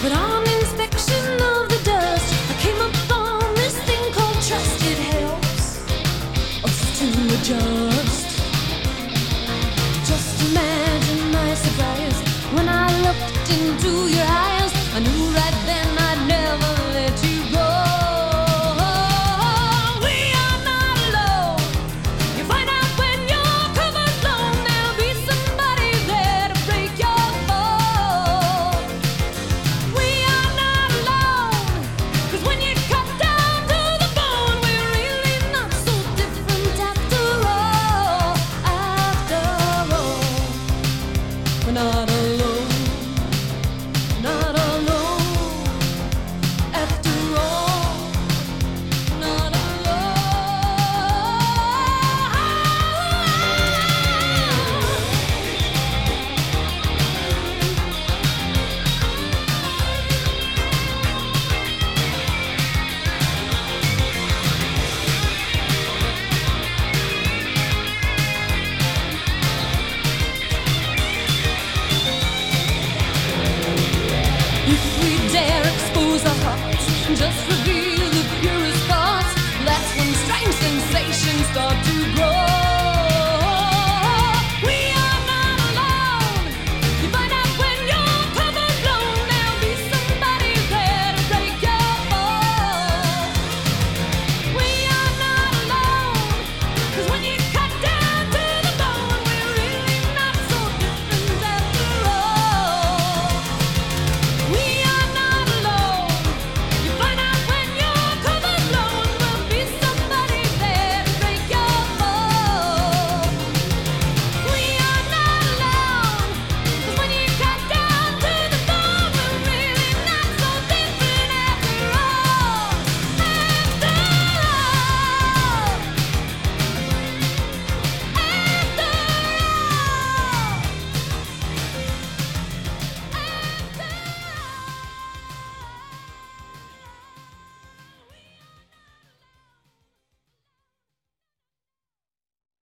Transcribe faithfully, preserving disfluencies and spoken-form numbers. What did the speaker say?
But on inspection of the dust, I came upon this thing called trust. It helps us to adjust. Just imagine my surprise when I looked into your eyes. I knew right then I'd never let you go. We are not alone. You find out when your cover's blown, there'll be somebody there to break your fall. We are not alone, 'cause when you cut down to the bone, we're really not so different after all. After all, we're not alone. Not alone, after all, not if we dare expose our hearts, just reveal